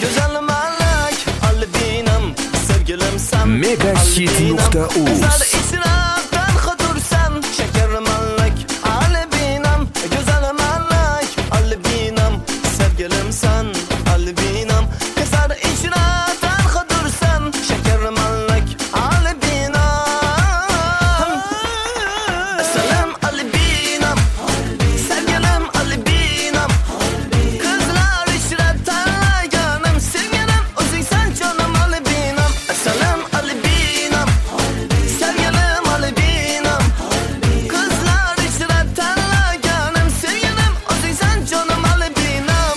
Güzelim alak, albinam, sevgilim sen. Megahit.uz Kızlar içradan kudursan, şekerim alak, albinam. Güzelim alak, albinam, sevgilim sen, albinam. Kızlar içradan kudursan, şekerim alak, albinam. Selam albinam, sevgilim albinam. Kızlar içradan canım, sevgilim özün sen canım albinam. Selam albinam, sevgilim albinam. Kızlar içradan canım, sevgilim özün sen canım albinam.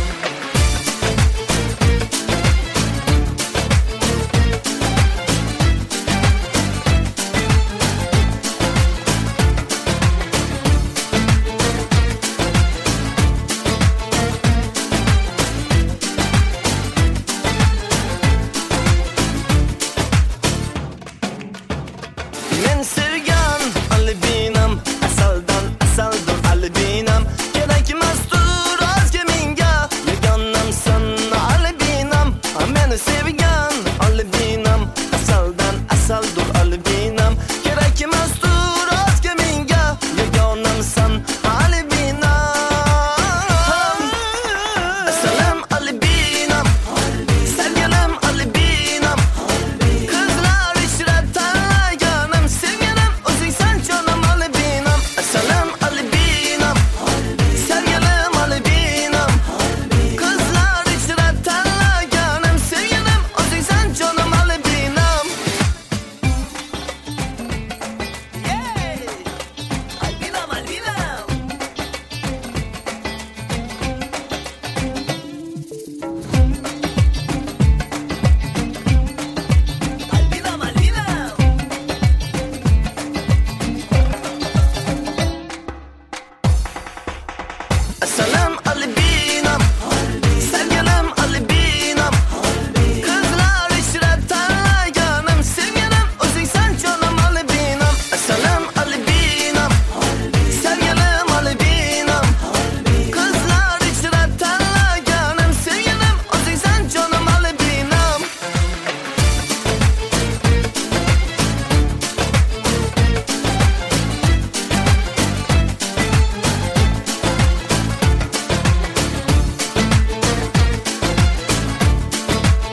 Men sevgan albinam, asaldan asaldur albinam. Gerekmezdur özge minga, yaganamsan albinam. Men sevgan albinam, asaldan asaldur albinam. Gerekmezdur özge minga, yaganamsan albinam. Selam albinam, sevgilim albinam. Kızlar içradan canım, sevgilim özün sen canım albinam. Selam albinam, sevgilim albinam. Kızlar içradan canım, sevgilim özün sen canım albinam. Yey! Albinam, albinam. Albinam, albinam. Selam albinam, sevgilim albinam. Kızlar içradan canım, sevgilim özün sen canım albinam. Selam albinam, sevgilim albinam. Kızlar içradan canım, sevgilim özün sen canım albinam.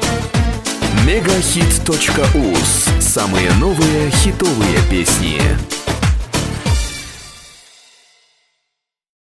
Megahit.uz. Самые новые хитовые песни.